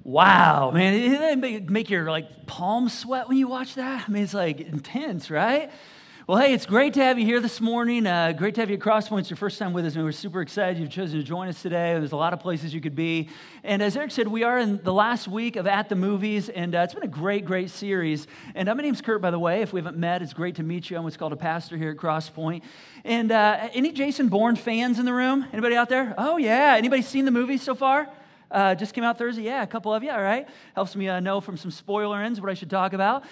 Wow, man, doesn't that make your palms sweat when you watch that? I mean, it's intense, right? Well, hey, it's great to have you here this morning. Great to have you at Crosspoint. It's your first time with us, and we're super excited you've chosen to join us today. There's a lot of places you could be. And as Eric said, we are in the last week of At the Movies, and it's been a great series. And my name's Kurt, by the way. If we haven't met, it's great to meet you. I'm what's called a pastor here at Crosspoint. And any Jason Bourne fans in the room? Anybody out there? Oh, yeah. Anybody seen the movie so far? Just came out Thursday. Yeah, a couple of you, all right. Helps me know from some spoiler ends what I should talk about.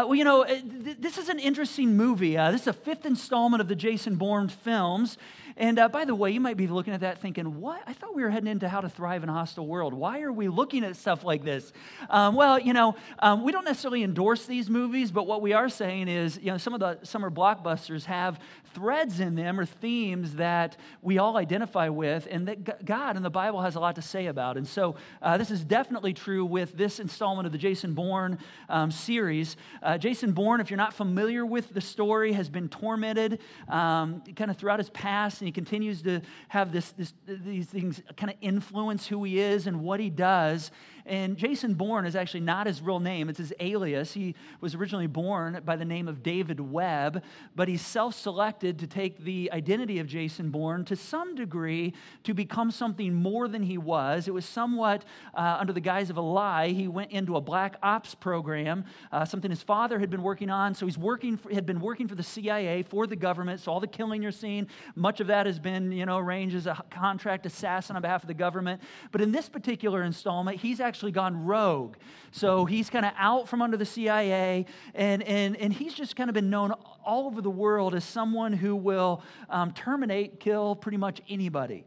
This is an interesting movie. This is a fifth installment of the Jason Bourne films. And by the way, you might be looking at that thinking, what? I thought we were heading into How to Thrive in a Hostile World. Why are we looking at stuff like this? We don't necessarily endorse these movies, but what we are saying is, some of the summer blockbusters have threads in them or themes that we all identify with and that God in the Bible has a lot to say about. And so this is definitely true with this installment of the Jason Bourne series. Jason Bourne, if you're not familiar with the story, has been tormented kind of throughout his past, and he continues to have these things kind of influence who he is and what he does. And Jason Bourne is actually not his real name. It's his alias. He was originally born by the name of David Webb, but he self-selected to take the identity of Jason Bourne to some degree to become something more than he was. It was somewhat under the guise of a lie. He went into a black ops program, something his father had been working on. So had been working for the CIA, for the government. So all the killing you're seeing, much of that has been, arranged as a contract assassin on behalf of the government. But in this particular installment, he's actually gone rogue. So he's kind of out from under the CIA, and he's just kind of been known all over the world as someone who will terminate, kill pretty much anybody.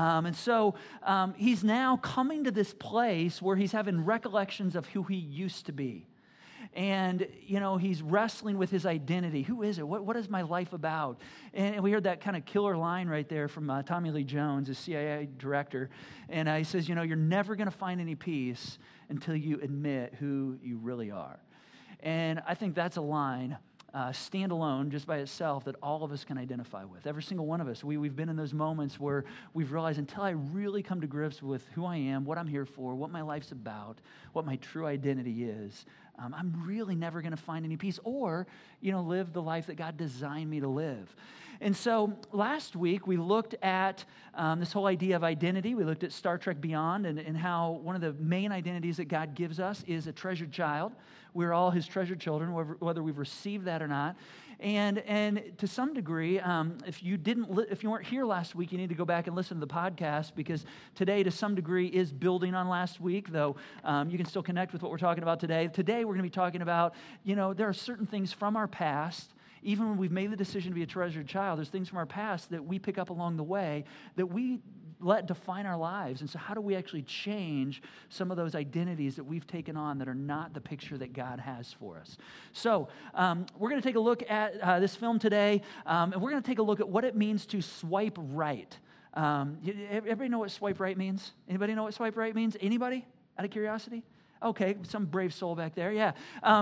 So he's now coming to this place where he's having recollections of who he used to be. And, he's wrestling with his identity. Who is it? What is my life about? And we heard that kind of killer line right there from Tommy Lee Jones, the CIA director. And he says, you're never going to find any peace until you admit who you really are. And I think that's a line, standalone, just by itself, that all of us can identify with. Every single one of us. We've been in those moments where we've realized until I really come to grips with who I am, what I'm here for, what my life's about, what my true identity is, I'm really never going to find any peace or, live the life that God designed me to live. And so last week we looked at this whole idea of identity. We looked at Star Trek Beyond and how one of the main identities that God gives us is a treasured child. We're all his treasured children, whether we've received that or not. And to some degree, if you weren't here last week, you need to go back and listen to the podcast, because today, to some degree, is building on last week, though you can still connect with what we're talking about today. Today, we're going to be talking about, there are certain things from our past. Even when we've made the decision to be a treasured child, there's things from our past that we pick up along the way that we let define our lives. And so how do we actually change some of those identities that we've taken on that are not the picture that God has for us? So we're going to take a look at this film today, and we're going to take a look at what it means to swipe right. Everybody know what swipe right means? Anybody know what swipe right means? Anybody? Out of curiosity? Okay, some brave soul back there, yeah.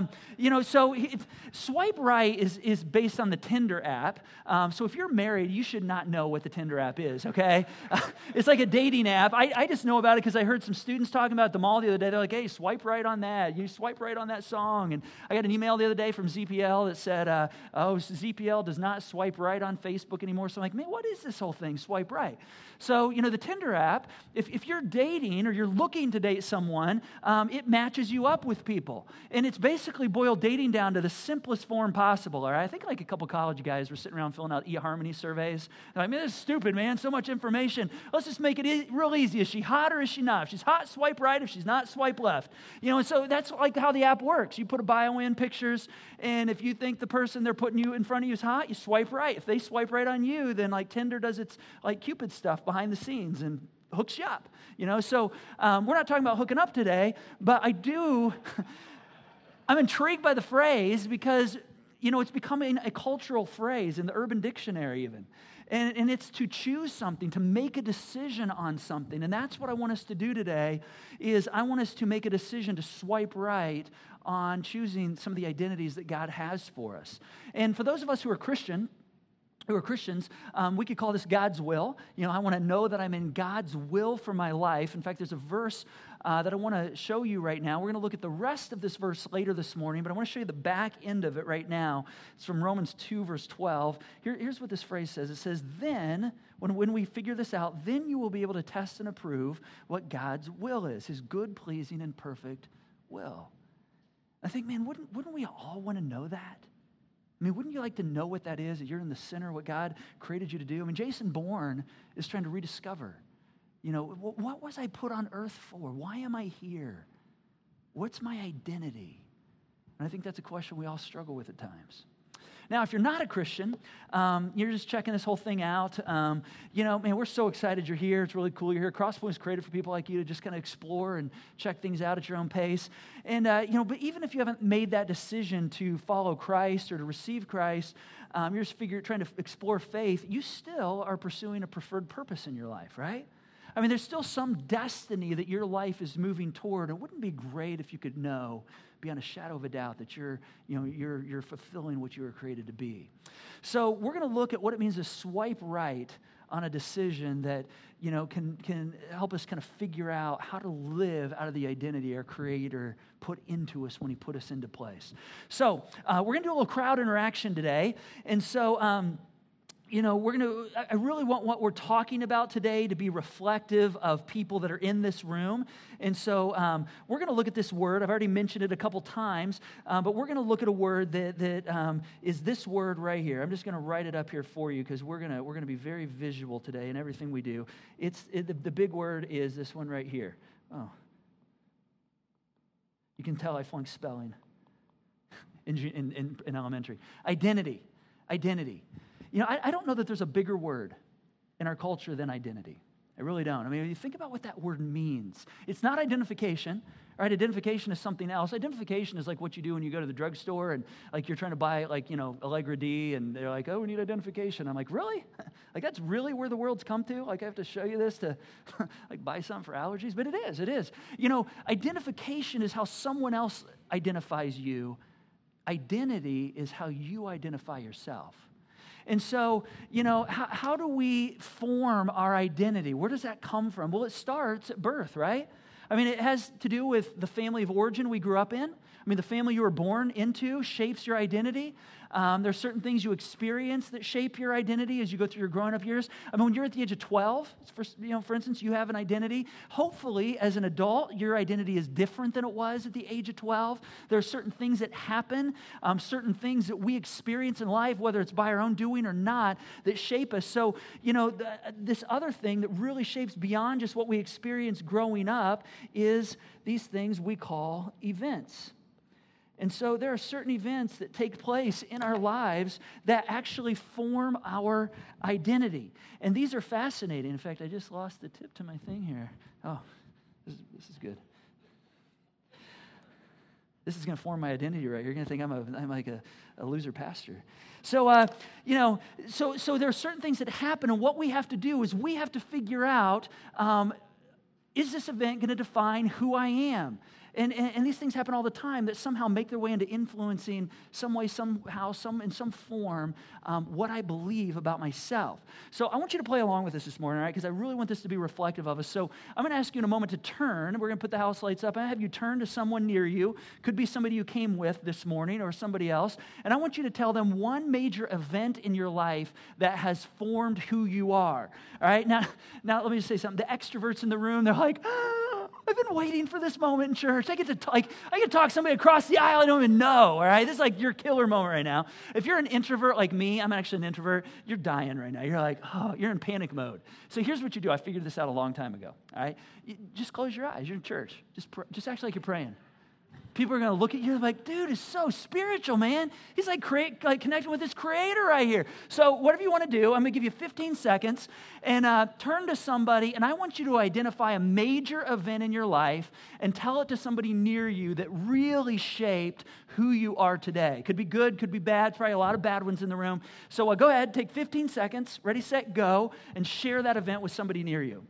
Swipe right is based on the Tinder app. So if you're married, you should not know what the Tinder app is, okay? It's like a dating app. I just know about it because I heard some students talking about them all the other day. They're like, hey, swipe right on that. You swipe right on that song. And I got an email the other day from ZPL that said, ZPL does not swipe right on Facebook anymore. So I'm like, man, what is this whole thing, swipe right? So, the Tinder app, if you're dating or you're looking to date someone, it matches you up with people. And it's basically boiled dating down to the simplest form possible, all right? I think a couple college guys were sitting around filling out eHarmony surveys. They're like, man, this is stupid, man, so much information. Let's just make it real easy. Is she hot or is she not? If she's hot, swipe right. If she's not, swipe left. And so that's how the app works. You put a bio in, pictures, and if you think the person they're putting you in front of you is hot, you swipe right. If they swipe right on you, then Tinder does its Cupid stuff behind the scenes and hooks you up, So we're not talking about hooking up today, but I'm intrigued by the phrase because, it's becoming a cultural phrase in the Urban Dictionary even. And it's to choose something, to make a decision on something. And that's what I want us to do today, is I want us to make a decision to swipe right on choosing some of the identities that God has for us. And for those of us who are Christian, who are Christians, we could call this God's will. I want to know that I'm in God's will for my life. In fact, there's a verse that I want to show you right now. We're going to look at the rest of this verse later this morning, but I want to show you the back end of it right now. It's from Romans 2, verse 12. Here's what this phrase says. It says, then, when we figure this out, then you will be able to test and approve what God's will is, his good, pleasing, and perfect will. I think, man, wouldn't we all want to know that? I mean, wouldn't you like to know what that is, that you're in the center of what God created you to do? I mean, Jason Bourne is trying to rediscover, what was I put on earth for? Why am I here? What's my identity? And I think that's a question we all struggle with at times. Now, if you're not a Christian, you're just checking this whole thing out. Man, we're so excited you're here. It's really cool you're here. Crosspoint is created for people like you to just kind of explore and check things out at your own pace. And, but even if you haven't made that decision to follow Christ or to receive Christ, you're just trying to explore faith, you still are pursuing a preferred purpose in your life, right? I mean, there's still some destiny that your life is moving toward. And wouldn't it be great if you could know, beyond a shadow of a doubt, that you're fulfilling what you were created to be? So we're going to look at what it means to swipe right on a decision that, can help us kind of figure out how to live out of the identity our Creator put into us when He put us into place. So we're going to do a little crowd interaction today. And so, I really want what we're talking about today to be reflective of people that are in this room. And so we're going to look at this word. I've already mentioned it a couple times, but we're going to look at a word that is this word right here. I'm just going to write it up here for you because we're going to be very visual today in everything we do. The big word is this one right here. Oh. You can tell I flunked spelling in elementary. Identity. Identity. I don't know that there's a bigger word in our culture than identity. I really don't. I mean, you think about what that word means. It's not identification, right? Identification is something else. Identification is like what you do when you go to the drugstore and like you're trying to buy Allegra D and they're like, oh, we need identification. I'm like, really? Like that's really where the world's come to? Like I have to show you this to like buy something for allergies? But it is. Identification is how someone else identifies you. Identity is how you identify yourself. And so, how do we form our identity? Where does that come from? Well, it starts at birth, right? I mean, it has to do with the family of origin we grew up in. I mean, the family you were born into shapes your identity. There's certain things you experience that shape your identity as you go through your growing up years. I mean, when you're at the age of 12, for instance, you have an identity. Hopefully, as an adult, your identity is different than it was at the age of 12. There are certain things that happen, certain things that we experience in life, whether it's by our own doing or not, that shape us. So, this other thing that really shapes beyond just what we experience growing up is these things we call events. And so there are certain events that take place in our lives that actually form our identity. And these are fascinating. In fact, I just lost the tip to my thing here. Oh, this is good. This is going to form my identity, right? You're going to think I'm like a loser pastor. So, so there are certain things that happen, and what we have to do is we have to figure out, is this event going to define who I am? And these things happen all the time that somehow make their way into influencing some way, somehow, in some form, what I believe about myself. So I want you to play along with this morning, all right? Because I really want this to be reflective of us. So I'm going to ask you in a moment to turn. We're going to put the house lights up. I have you turn to someone near you. Could be somebody you came with this morning or somebody else. And I want you to tell them one major event in your life that has formed who you are. All right? Now let me just say something. The extroverts in the room, they're like, I've been waiting for this moment in church. I get to talk to somebody across the aisle I don't even know, all right? This is like your killer moment right now. If you're an introvert like me, I'm actually an introvert, you're dying right now. You're like, oh, you're in panic mode. So here's what you do. I figured this out a long time ago, all right? Just close your eyes. You're in church. Just act like you're praying. People are going to look at you like, dude, is so spiritual, man. He's like connecting with his creator right here. So whatever you want to do, I'm going to give you 15 seconds and turn to somebody, and I want you to identify a major event in your life and tell it to somebody near you that really shaped who you are today. Could be good, could be bad, probably a lot of bad ones in the room. So go ahead, take 15 seconds, ready, set, go, and share that event with somebody near you.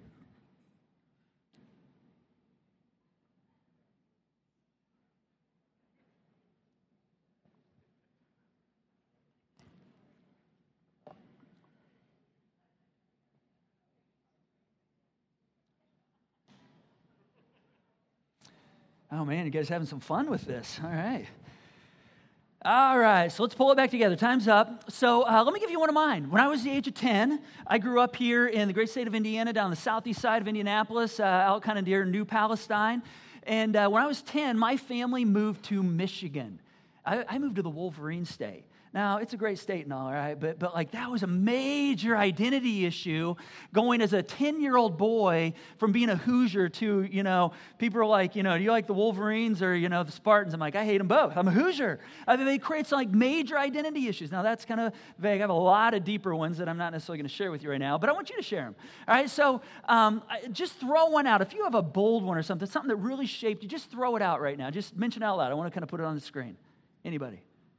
Oh, man, you guys having some fun with this. All right. All right, so let's pull it back together. Time's up. So let me give you one of mine. When I was the age of 10, I grew up here in the great state of Indiana, down the southeast side of Indianapolis, out kind of near New Palestine. And when I was 10, my family moved to Michigan. I moved to the Wolverine State. Now, it's a great state and all, right? But like that was a major identity issue going as a 10-year-old boy from being a Hoosier to, people are like, do you like the Wolverines or, the Spartans? I'm like, I hate them both. I'm a Hoosier. I mean, it creates like major identity issues. Now, that's kind of vague. I have a lot of deeper ones that I'm not necessarily going to share with you right now, but I want you to share them. All right, so just throw one out. If you have a bold one or something that really shaped you, just throw it out right now. Just mention it out loud. I want to kind of put it on the screen. Anybody?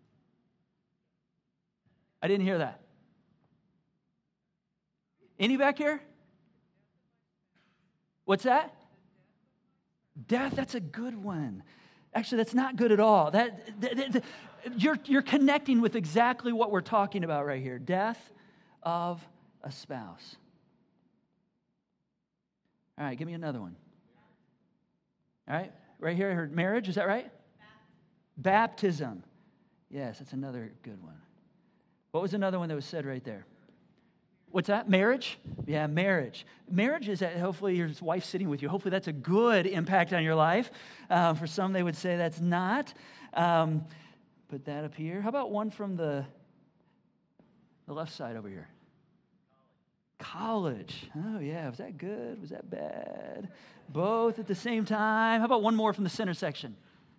I didn't hear that. Any back here? What's that? Death, that's a good one. Actually, that's not good at all. You're connecting with exactly what we're talking about right here. Death of a spouse. All right, give me another one. All right, right here I heard marriage. Is that right? Baptism. Yes, that's another good one. What was another one that was said right there? What's that? Marriage? Yeah, marriage. Marriage is that hopefully your wife's sitting with you. Hopefully that's a good impact on your life. For some, they would say that's not. Put that up here. How about one from the left side over here? College. Oh, yeah. Was that good? Was that bad? Both at the same time. How about one more from the center section?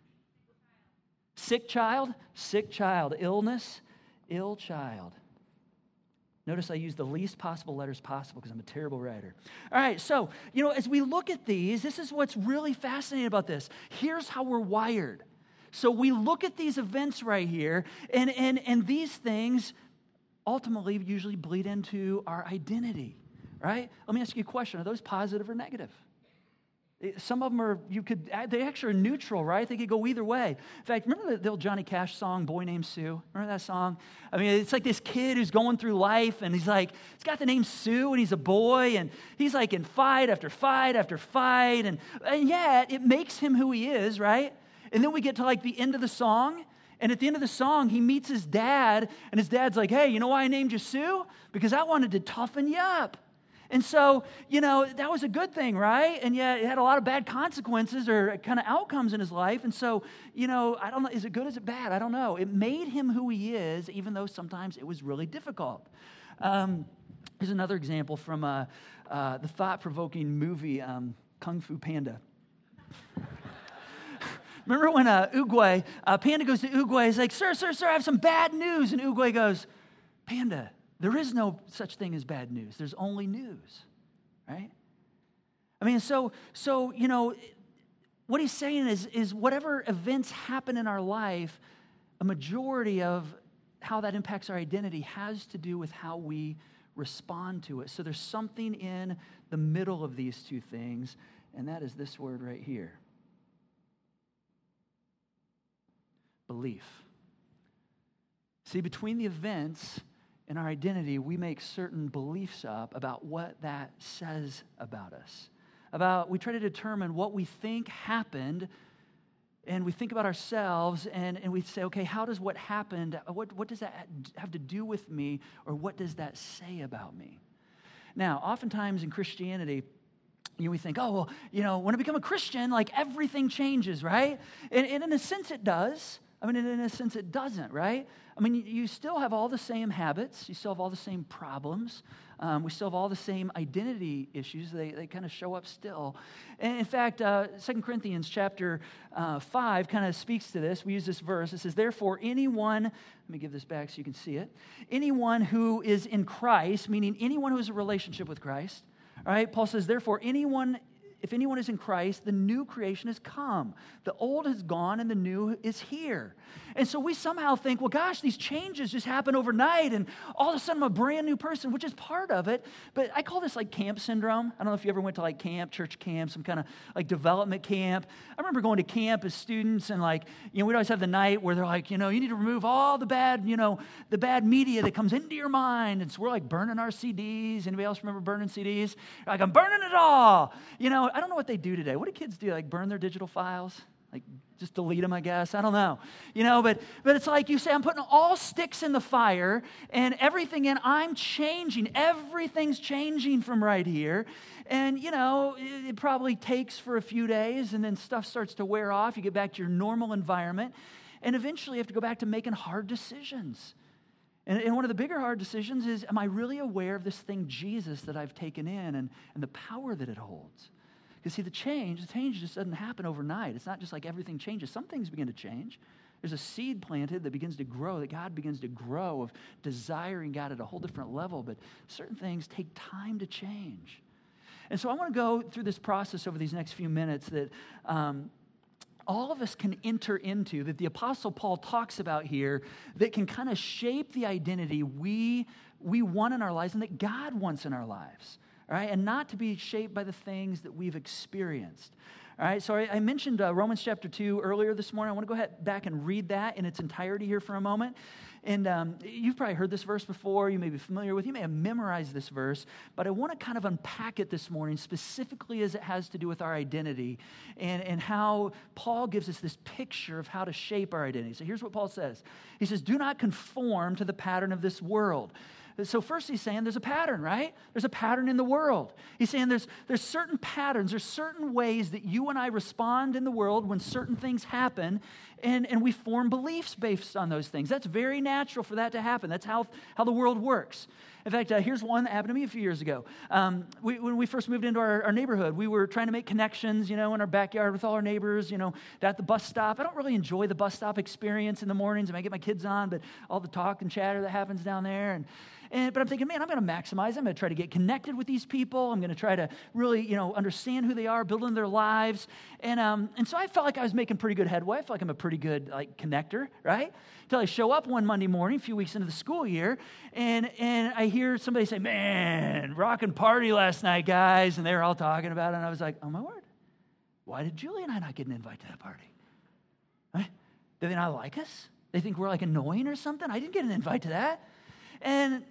Sick child. Sick child. Illness. Ill child. Notice I use the least possible letters possible because I'm a terrible writer. All right, so, as we look at these, this is what's really fascinating about this. Here's how we're wired. So we look at these events right here, and these things ultimately usually bleed into our identity, right? Let me ask you a question. Are those positive or negative? Some of them they actually are neutral, right? They could go either way. In fact, remember the old Johnny Cash song, Boy Named Sue? Remember that song? I mean, it's like this kid who's going through life, and he's got the name Sue, and he's a boy, and he's like in fight after fight after fight, and yet it makes him who he is, right? And then we get to like the end of the song, and at the end of the song, he meets his dad, and his dad's like, hey, you know why I named you Sue? Because I wanted to toughen you up. And so, that was a good thing, right? And yet it had a lot of bad consequences or kind of outcomes in his life. And so, I don't know, is it good, is it bad? I don't know. It made him who he is, even though sometimes it was really difficult. Here's another example from the thought-provoking movie Kung Fu Panda. Remember when Panda goes to Oogway, he's like, sir, I have some bad news. And Oogway goes, Panda, there is no such thing as bad news. There's only news, right? I mean, so what he's saying is whatever events happen in our life, a majority of how that impacts our identity has to do with how we respond to it. So there's something in the middle of these two things, and that is this word right here. Belief. See, between the events and our identity, we make certain beliefs up about what that says about us. We try to determine what we think happened, and we think about ourselves, and we say, okay, how does what happened, what does that have to do with me, or what does that say about me? Now, oftentimes in Christianity, we think, oh, well, when I become a Christian, like everything changes, right? And in a sense it does. I mean, in a sense, it doesn't, right? I mean, you still have all the same habits. You still have all the same problems. We still have all the same identity issues. They kind of show up still. And in fact, 2 Corinthians chapter 5 kind of speaks to this. We use this verse. It says, therefore, anyone, let me give this back so you can see it. Anyone who is in Christ, meaning anyone who has a relationship with Christ, all right? Paul says, therefore, if anyone is in Christ, the new creation has come. The old has gone and the new is here. And so we somehow think, well, gosh, these changes just happen overnight and all of a sudden I'm a brand new person, which is part of it. But I call this like camp syndrome. I don't know if you ever went to like camp, church camp, some kind of like development camp. I remember going to camp as students and we'd always have the night where they're like, you need to remove all the bad, the bad media that comes into your mind. And so we're like burning our CDs. Anybody else remember burning CDs? Like, I'm burning it all. I don't know what they do today. What do kids do? Like burn their digital files? Like, just delete them, I guess. I don't know. But it's like you say, I'm putting all sticks in the fire and everything in, I'm changing. Everything's changing from right here. And, it probably takes for a few days and then stuff starts to wear off. You get back to your normal environment. And eventually you have to go back to making hard decisions. And one of the bigger hard decisions is, am I really aware of this thing, Jesus, that I've taken in and the power that it holds? Because see, the change just doesn't happen overnight. It's not just like everything changes. Some things begin to change. There's a seed planted that begins to grow, that God begins to grow of desiring God at a whole different level. But certain things take time to change. And so I want to go through this process over these next few minutes that all of us can enter into, that the Apostle Paul talks about here, that can kind of shape the identity we want in our lives and that God wants in our lives. All right, and not to be shaped by the things that we've experienced. All right, so I mentioned Romans chapter 2 earlier this morning. I want to go back and read that in its entirety here for a moment. And you've probably heard this verse before. You may be familiar with it. You may have memorized this verse. But I want to kind of unpack it this morning, specifically as it has to do with our identity and how Paul gives us this picture of how to shape our identity. So here's what Paul says. He says, do not conform to the pattern of this world. So first he's saying there's a pattern, right? There's a pattern in the world. He's saying there's certain patterns, there's certain ways that you and I respond in the world when certain things happen, and we form beliefs based on those things. That's very natural for that to happen. That's how the world works. In fact, here's one that happened to me a few years ago. When we first moved into our neighborhood, we were trying to make connections, in our backyard with all our neighbors, at the bus stop. I don't really enjoy the bus stop experience in the mornings. I might get my kids on, but all the talk and chatter that happens down there. But I'm thinking, man, I'm going to maximize. I'm going to try to get connected with these people. I'm going to try to really, understand who they are, build in their lives. And so I felt like I was making pretty good headway. I felt like I'm a pretty good connector, right? Until I show up one Monday morning, a few weeks into the school year, and I hear somebody say, man, rockin' party last night, guys. And they were all talking about it. And I was like, oh, my word. Why did Julie and I not get an invite to that party? Right? Do they not like us? They think we're annoying or something? I didn't get an invite to that. And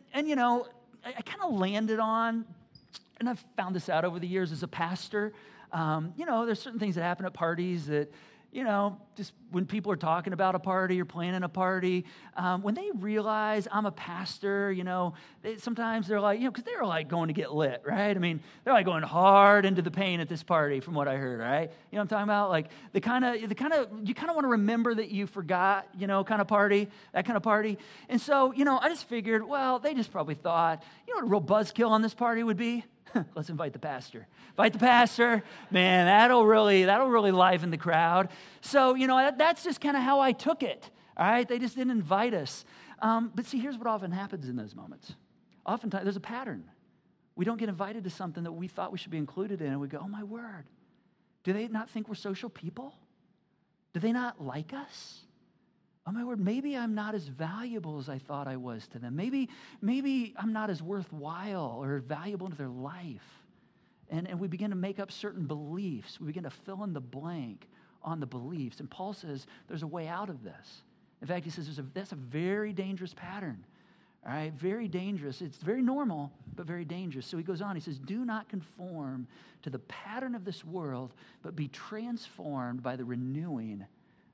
I kind of landed on, and I've found this out over the years as a pastor, there's certain things that happen at parties that, just when people are talking about a party or planning a party, when they realize I'm a pastor, sometimes they're because they're going to get lit, right? I mean, they're going hard into the paint at this party from what I heard, right? You know what I'm talking about? You kind of want to remember that you forgot, kind of party, that kind of party. And so, I just figured, well, they just probably thought, what a real buzzkill on this party would be? Let's invite the pastor. Invite the pastor. Man, that'll really liven the crowd. So, that's just kind of how I took it. All right? They just didn't invite us. But see, here's what often happens in those moments. Oftentimes, there's a pattern. We don't get invited to something that we thought we should be included in, and we go, oh, my word. Do they not think we're social people? Do they not like us? Oh, my word, maybe I'm not as valuable as I thought I was to them. Maybe I'm not as worthwhile or valuable to their life. And we begin to make up certain beliefs. We begin to fill in the blank on the beliefs. And Paul says there's a way out of this. In fact, he says that's a very dangerous pattern. All right, very dangerous. It's very normal, but very dangerous. So he goes on, he says, do not conform to the pattern of this world, but be transformed by the renewing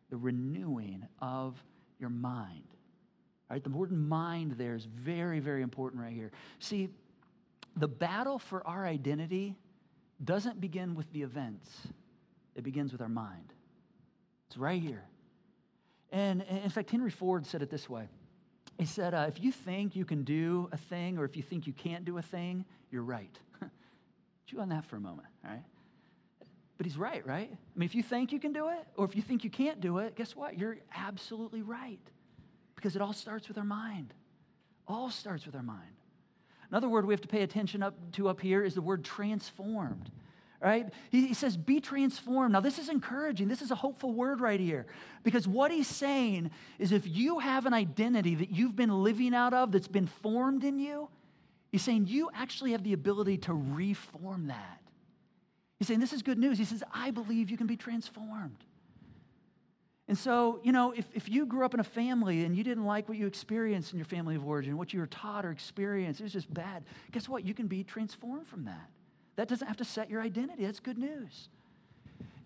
of your mind. All right, the word mind there is very, very important right here. See, the battle for our identity doesn't begin with the events. It begins with our mind. It's right here. And in fact, Henry Ford said it this way. He said, if you think you can do a thing or if you think you can't do a thing, you're right. Chew on that for a moment, all right? But he's right? I mean, if you think you can do it or if you think you can't do it, guess what? You're absolutely right because it all starts with our mind. All starts with our mind. Another word we have to pay attention up here is the word transformed. Right? He says, be transformed. Now, this is encouraging. This is a hopeful word right here. Because what he's saying is if you have an identity that you've been living out of that's been formed in you, he's saying you actually have the ability to reform that. He's saying this is good news. He says, I believe you can be transformed. And so, if you grew up in a family and you didn't like what you experienced in your family of origin, what you were taught or experienced, it was just bad, guess what? You can be transformed from that. That doesn't have to set your identity. That's good news.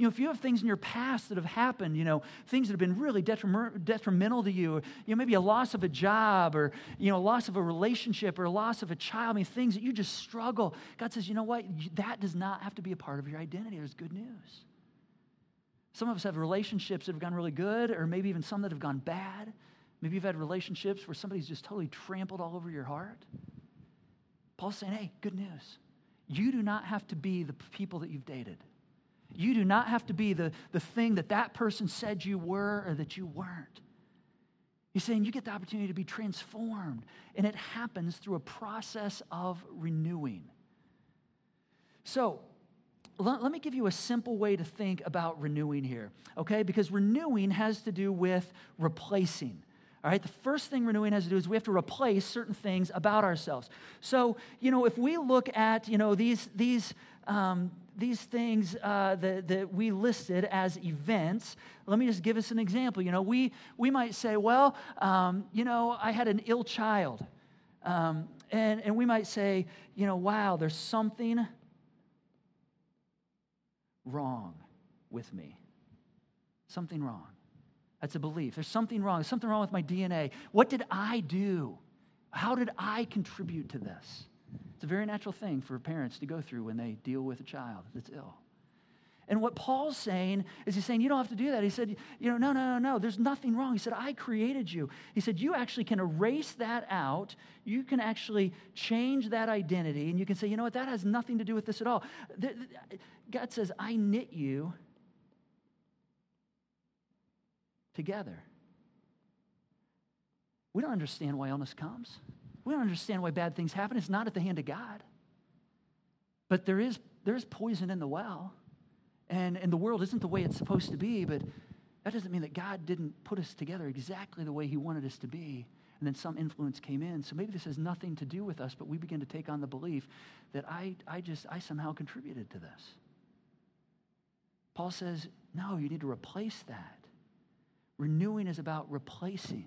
if you have things in your past that have happened, things that have been really detrimental to you, or, maybe a loss of a job, or, loss of a relationship, or a loss of a child, things that you just struggle. God says, you know what? That does not have to be a part of your identity. There's good news. Some of us have relationships that have gone really good, or maybe even some that have gone bad. Maybe you've had relationships where somebody's just totally trampled all over your heart. Paul's saying, hey, good news. You do not have to be the people that you've dated. You do not have to be the thing that person said you were or that you weren't. He's saying you get the opportunity to be transformed, and it happens through a process of renewing. So, let me give you a simple way to think about renewing here, okay? Because renewing has to do with replacing. All right, the first thing renewing has to do is we have to replace certain things about ourselves. So, if we look at, these things that we listed as events, let me just give us an example. We might say, well, I had an ill child. And we might say, wow, there's something wrong with me. Something wrong. That's a belief. There's something wrong. There's something wrong with my DNA. What did I do? How did I contribute to this? It's a very natural thing for parents to go through when they deal with a child that's ill. And what Paul's saying is he's saying, you don't have to do that. He said, no, there's nothing wrong. He said, I created you. He said, you actually can erase that out. You can actually change that identity, and you can say, you know what, that has nothing to do with this at all. God says, I knit you together. We don't understand why illness comes. We don't understand why bad things happen. It's not at the hand of God. But there is poison in the well. And the world isn't the way it's supposed to be, but that doesn't mean that God didn't put us together exactly the way he wanted us to be. And then some influence came in. So maybe this has nothing to do with us, but we begin to take on the belief that I somehow contributed to this. Paul says, no, you need to replace that. Renewing is about replacing.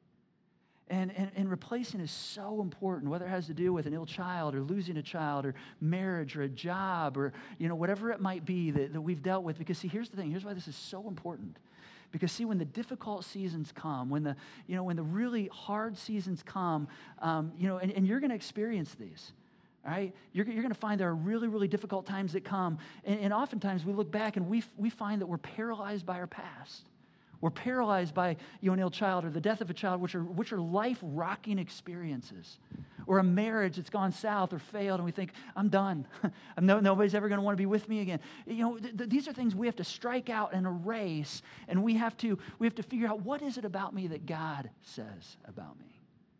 And replacing is so important, whether it has to do with an ill child or losing a child or marriage or a job or, whatever it might be that we've dealt with. Because, see, here's the thing. Here's why this is so important. Because, see, when the difficult seasons come, when the really hard seasons come, and you're going to experience these. All right? You're going to find there are really, really difficult times that come. And oftentimes we look back and we find that we're paralyzed by our past. We're paralyzed by an ill child or the death of a child, which are life-rocking experiences. Or a marriage that's gone south or failed, and we think, I'm done. Nobody's ever going to want to be with me again. These are things we have to strike out and erase, and we have to figure out, what is it about me that God says about me?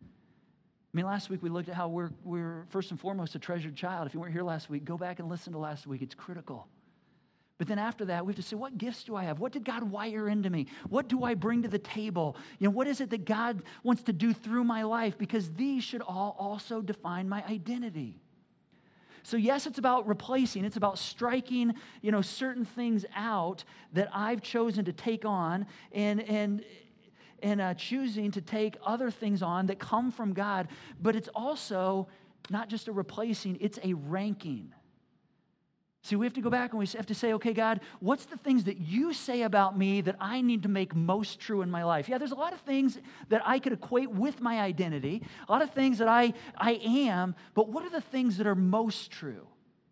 Last week we looked at how we're first and foremost a treasured child. If you weren't here last week, go back and listen to last week. It's critical. But then after that, we have to say, what gifts do I have? What did God wire into me? What do I bring to the table? What is it that God wants to do through my life? Because these should all also define my identity. So yes, it's about replacing. It's about striking, certain things out that I've chosen to take on and choosing to take other things on that come from God. But it's also not just a replacing, it's a ranking. See, we have to go back and we have to say, okay, God, what's the things that you say about me that I need to make most true in my life? Yeah, there's a lot of things that I could equate with my identity, a lot of things that I am, but what are the things that are most true?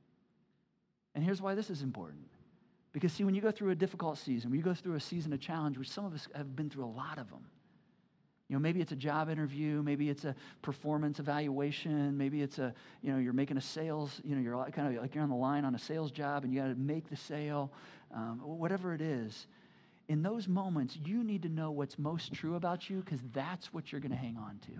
And here's why this is important. Because, see, when you go through a difficult season, when you go through a season of challenge, which some of us have been through a lot of them, maybe it's a job interview, maybe it's a performance evaluation, maybe it's you're making a sales, you're kind of like you're on the line on a sales job and you got to make the sale, whatever it is. In those moments, you need to know what's most true about you, because that's what you're going to hang on to.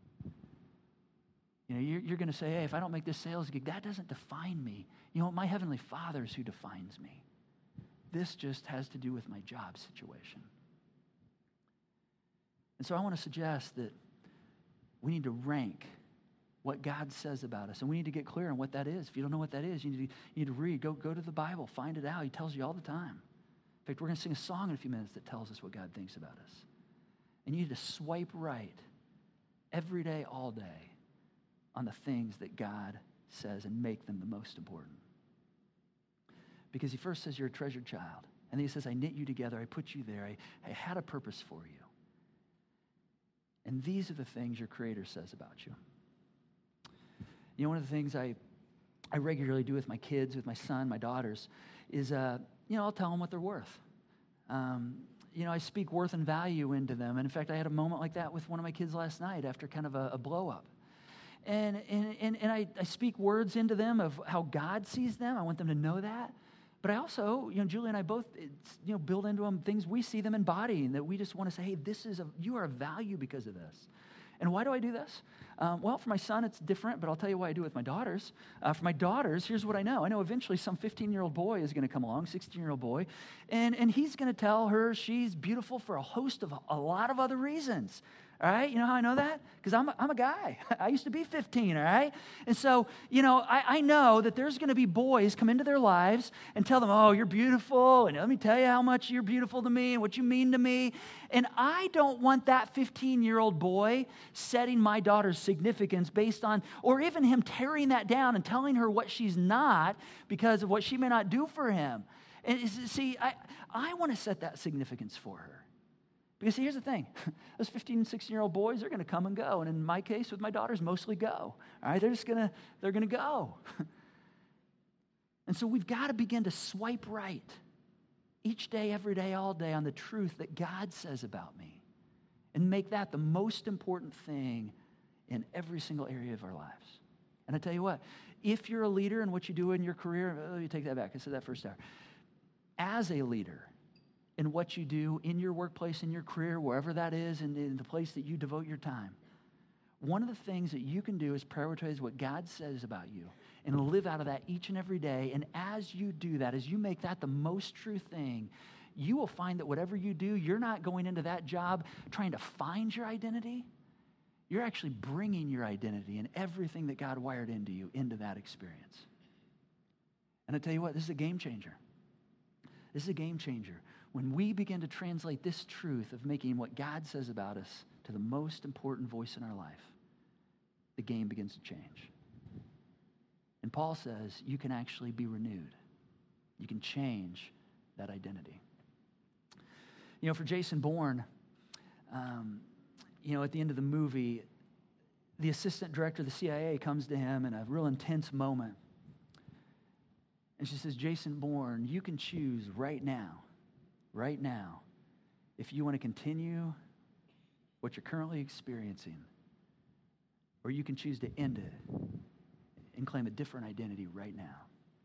You're going to say, hey, if I don't make this sales gig, that doesn't define me. My Heavenly Father is who defines me. This just has to do with my job situation. And so I want to suggest that we need to rank what God says about us. And we need to get clear on what that is. If you don't know what that is, you need to read. Go to the Bible. Find it out. He tells you all the time. In fact, we're going to sing a song in a few minutes that tells us what God thinks about us. And you need to swipe right every day, all day, on the things that God says and make them the most important. Because he first says you're a treasured child. And then he says, I knit you together, I put you there, I had a purpose for you. And these are the things your Creator says about you. You know, one of the things I regularly do with my kids, with my son, my daughters, is, I'll tell them what they're worth. I speak worth and value into them. And in fact, I had a moment like that with one of my kids last night after kind of a blow up. And I speak words into them of how God sees them. I want them to know that. But I also, Julie and I both, build into them things we see them embodying, that we just want to say, hey, you are of value because of this. And why do I do this? Well, for my son, it's different, but I'll tell you why I do it with my daughters. For my daughters, here's what I know. I know eventually some 15-year-old boy is going to come along, 16-year-old boy, and he's going to tell her she's beautiful for a host of a lot of other reasons. All right, you know how I know that? Because I'm a guy. I used to be 15, all right? And so, I know that there's going to be boys come into their lives and tell them, oh, you're beautiful, and let me tell you how much you're beautiful to me and what you mean to me. And I don't want that 15-year-old boy setting my daughter's significance based on, or even him tearing that down and telling her what she's not because of what she may not do for him. And see, I want to set that significance for her. Because here's the thing, those 15 and 16-year-old boys are going to come and go. And in my case, with my daughters, mostly go. All right, they're going to go. And so we've got to begin to swipe right each day, every day, all day on the truth that God says about me. And make that the most important thing in every single area of our lives. And I tell you what, if you're a leader in what you do in your career, let me take that back. I said that first hour. As a leader, in what you do in your workplace, in your career, wherever that is, and in the place that you devote your time. One of the things that you can do is prioritize what God says about you and live out of that each and every day. And as you do that, as you make that the most true thing, you will find that whatever you do, you're not going into that job trying to find your identity. You're actually bringing your identity and everything that God wired into you into that experience. And I tell you what, this is a game changer. This is a game changer. When we begin to translate this truth of making what God says about us to the most important voice in our life, the game begins to change. And Paul says you can actually be renewed. You can change that identity. For Jason Bourne, at the end of the movie, the assistant director of the CIA comes to him in a real intense moment. And she says, Jason Bourne, you can choose right now, if you want to continue what you're currently experiencing, or you can choose to end it and claim a different identity right now.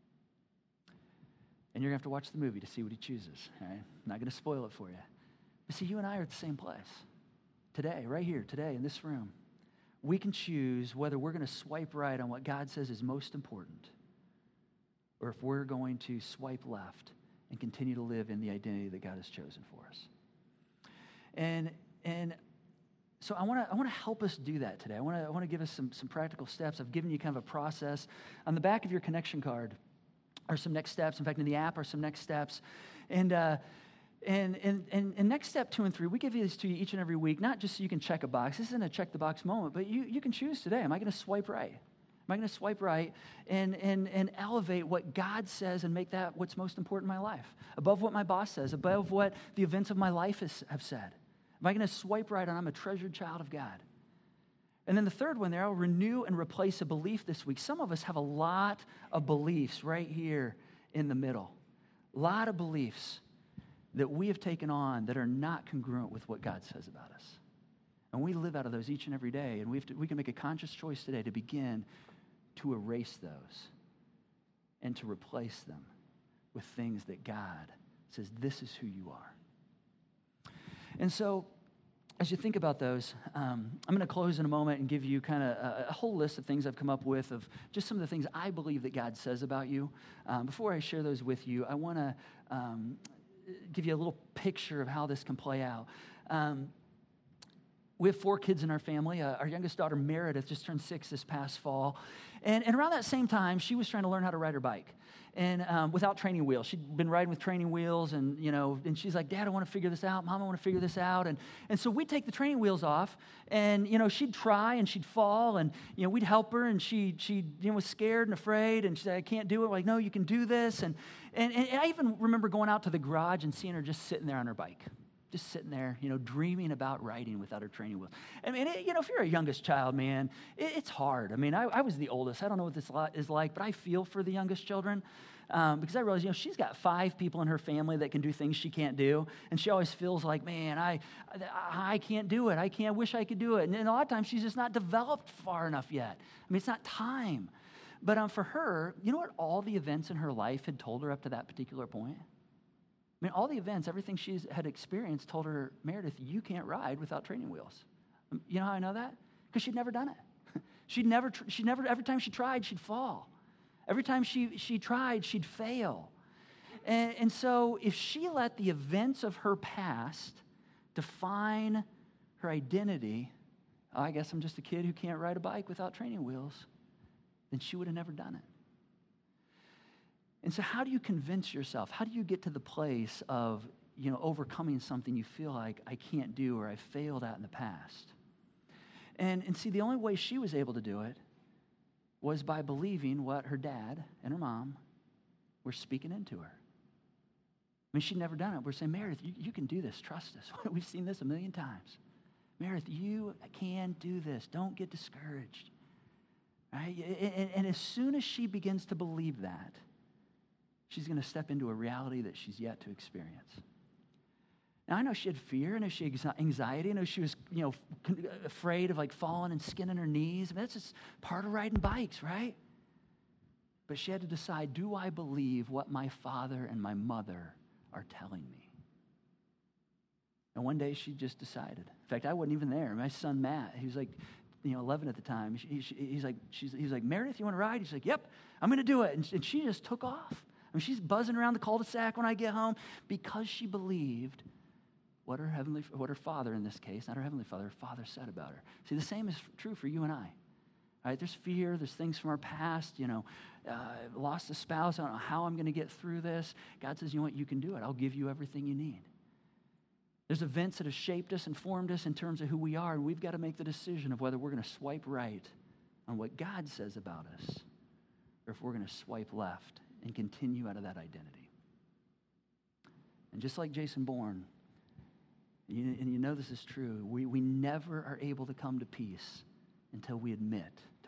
And you're going to have to watch the movie to see what he chooses, all right? I'm not going to spoil it for you. But see, you and I are at the same place. Today, right here, today, in this room. We can choose whether we're going to swipe right on what God says is most important, or if we're going to swipe left and continue to live in the identity that God has chosen for us. And so I want to help us do that today. I want to give us some practical steps. I've given you kind of a process. On the back of your connection card are some next steps. In fact, in the app are some next steps. And next step 2 and 3, we give these to you each and every week, not just so you can check a box. This isn't a check the box moment, but you can choose today. Am I going to swipe right? Am I going to swipe right and elevate what God says and make that what's most important in my life? Above what my boss says, above what the events of my life have said. Am I going to swipe right on I'm a treasured child of God? And then the third one there, I'll renew and replace a belief this week. Some of us have a lot of beliefs right here in the middle. A lot of beliefs that we have taken on that are not congruent with what God says about us. And we live out of those each and every day. And we can make a conscious choice today to begin to erase those and to replace them with things that God says, this is who you are. And so, as you think about those, I'm going to close in a moment and give you kind of a whole list of things I've come up with of just some of the things I believe that God says about you. Before I share those with you, I want to give you a little picture of how this can play out. We have 4 kids in our family. Our youngest daughter, Meredith, just turned 6 this past fall. And around that same time, she was trying to learn how to ride her bike. And without training wheels. She'd been riding with training wheels, and she's like, Dad, I want to figure this out. Mom, I want to figure this out. And so we'd take the training wheels off, and, she'd try, and she'd fall, and, we'd help her, and she was scared and afraid, and she said, I can't do it. We're like, no, you can do this. And I even remember going out to the garage and seeing her just sitting there on her bike. Just sitting there, dreaming about riding without her training wheels. I mean, if you're a youngest child, man, it's hard. I mean, I was the oldest. I don't know what this is like, but I feel for the youngest children because I realize, she's got 5 people in her family that can do things she can't do, and she always feels like, man, I can't do it. I wish I could do it. And a lot of times she's just not developed far enough yet. I mean, it's not time. But for her, you know what all the events in her life had told her up to that particular point? I mean, all the events, everything she had experienced told her, Meredith, you can't ride without training wheels. You know how I know that? Because she'd never done it. She'd never, every time she tried, she'd fall. Every time she tried, she'd fail. And so if she let the events of her past define her identity, I guess I'm just a kid who can't ride a bike without training wheels, then she would have never done it. And so how do you convince yourself? How do you get to the place of, overcoming something you feel like I can't do or I failed at in the past? And see, the only way she was able to do it was by believing what her dad and her mom were speaking into her. I mean, she'd never done it. We're saying, Meredith, you can do this. Trust us. We've seen this a million times. Meredith, you can do this. Don't get discouraged. Right? And as soon as she begins to believe that, she's going to step into a reality that she's yet to experience. Now, I know she had fear. I know she had anxiety. I know she was, afraid of falling and skinning her knees. I mean, that's just part of riding bikes, right? But she had to decide, do I believe what my father and my mother are telling me? And one day she just decided. In fact, I wasn't even there. My son, Matt, he was 11 at the time. He's like, Meredith, you want to ride? He's like, yep, I'm going to do it. And she just took off. I mean, she's buzzing around the cul-de-sac when I get home because she believed what her father, in this case, not her heavenly father, her father said about her. See, the same is true for you and I. Right? There's fear. There's things from our past. Lost a spouse. I don't know how I'm going to get through this. God says, you know what? You can do it. I'll give you everything you need. There's events that have shaped us and formed us in terms of who we are, and we've got to make the decision of whether we're going to swipe right on what God says about us or if we're going to swipe left and continue out of that identity. And just like Jason Bourne, and this is true, we never are able to come to peace until we admit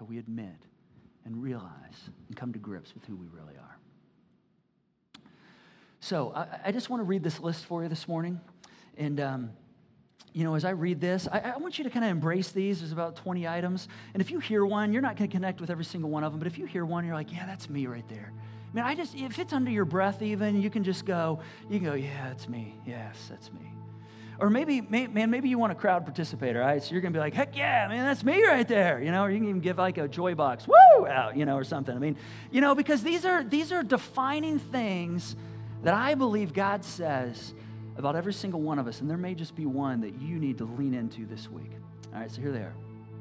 and realize and come to grips with who we really are. So I just want to read this list for you this morning. And, as I read this, I want you to kind of embrace these. There's about 20 items. And if you hear one, you're not going to connect with every single one of them. But if you hear one, you're like, yeah, that's me right there. I mean, if it's under your breath even, you can go, yeah, that's me. Yes, that's me. Or maybe you want a crowd participator, right? So you're going to be like, heck yeah, man, that's me right there. Or you can even give a joy box, woo, out, or something. I mean, because these are defining things that I believe God says about every single one of us, and there may just be one that you need to lean into this week. All right, so here they are.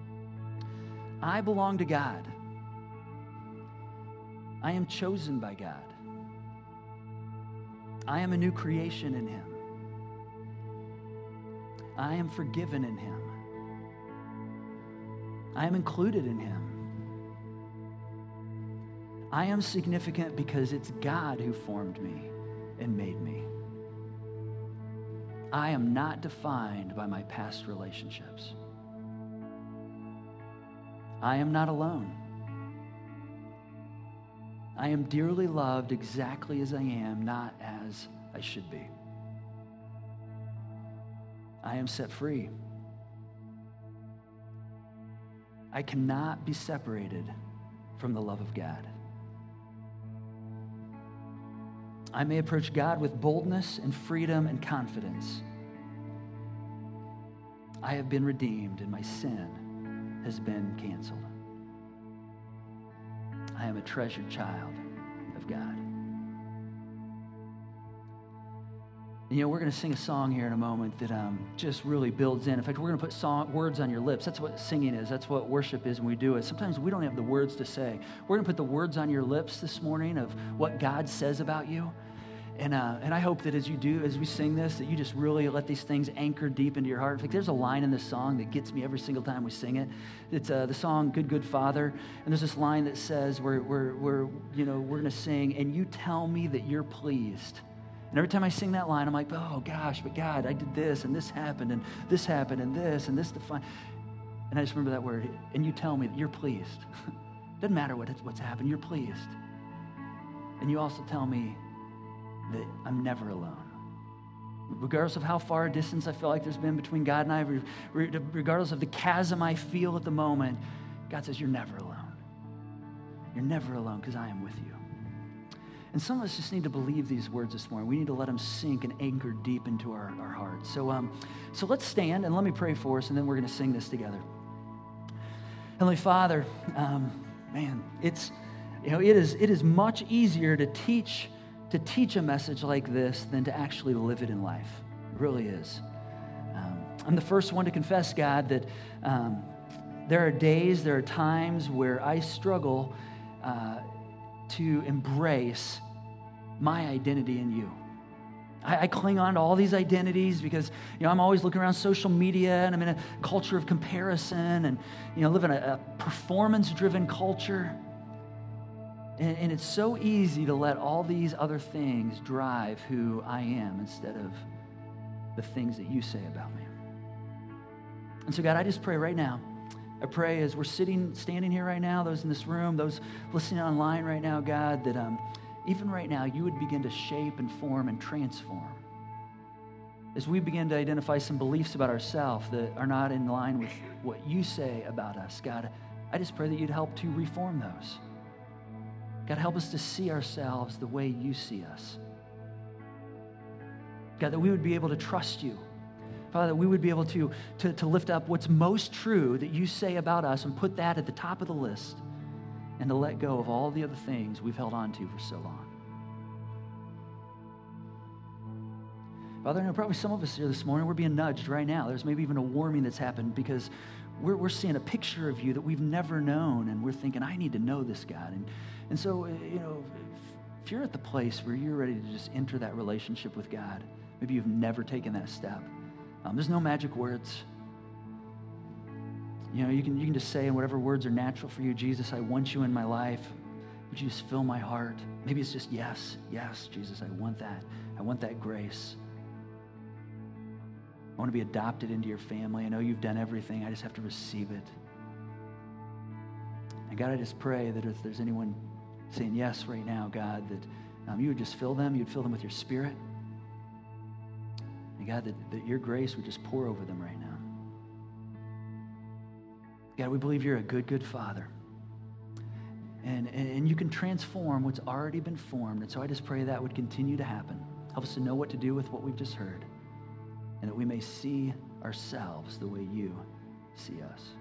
I belong to God. I am chosen by God. I am a new creation in Him. I am forgiven in Him. I am included in Him. I am significant because it's God who formed me and made me. I am not defined by my past relationships. I am not alone. I am dearly loved exactly as I am, not as I should be. I am set free. I cannot be separated from the love of God. I may approach God with boldness and freedom and confidence. I have been redeemed and my sin has been canceled. I am a treasured child of God. And, we're going to sing a song here in a moment that just really builds in. In fact, we're going to put words on your lips. That's what singing is. That's what worship is when we do it. Sometimes we don't have the words to say. We're going to put the words on your lips this morning of what God says about you. And I hope that as we sing this, that you just really let these things anchor deep into your heart. In fact, there's a line in this song that gets me every single time we sing it. It's the song "Good, Good Father," and there's this line that says, we're going to sing, "And you tell me that you're pleased." And every time I sing that line, I'm like, oh gosh, but God, I did this, and this happened, and this happened, and this defined. And I just remember that word, and you tell me that you're pleased. Doesn't matter what's happened, you're pleased. And you also tell me that I'm never alone. Regardless of how far a distance I feel like there's been between God and I, regardless of the chasm I feel at the moment, God says, you're never alone. You're never alone because I am with you. And some of us just need to believe these words this morning. We need to let them sink and anchor deep into our hearts. So let's stand and let me pray for us, and then we're going to sing this together. Heavenly Father, it is much easier to teach a message like this than to actually live it in life. It really is. I'm the first one to confess, God, that there are times where I struggle to embrace my identity in you. I cling on to all these identities because, I'm always looking around social media, and I'm in a culture of comparison, and, live in a performance-driven culture. And it's so easy to let all these other things drive who I am instead of the things that you say about me. And so, God, I just pray right now. I pray as we're standing here right now, those in this room, those listening online right now, God, that even right now you would begin to shape and form and transform. As we begin to identify some beliefs about ourselves that are not in line with what you say about us, God, I just pray that you'd help to reform those. God, help us to see ourselves the way you see us. God, that we would be able to trust you. Father, that we would be able to lift up what's most true that you say about us and put that at the top of the list, and to let go of all the other things we've held on to for so long. Father, I know probably some of us here this morning, we're being nudged right now. There's maybe even a warming that's happened because we're seeing a picture of you that we've never known, and we're thinking, I need to know this God. And so, if you're at the place where you're ready to just enter that relationship with God, maybe you've never taken that step. There's no magic words. You can just say in whatever words are natural for you, Jesus, I want you in my life. Would you just fill my heart? Maybe it's just yes, Jesus, I want that. I want that grace. I want to be adopted into your family. I know you've done everything. I just have to receive it. And God, I just pray that if there's anyone saying yes right now, God, that you would just fill them. You'd fill them with your Spirit. And God, that your grace would just pour over them right now. God, we believe you're a good, good Father. And you can transform what's already been formed. And so I just pray that would continue to happen. Help us to know what to do with what we've just heard. And that we may see ourselves the way you see us.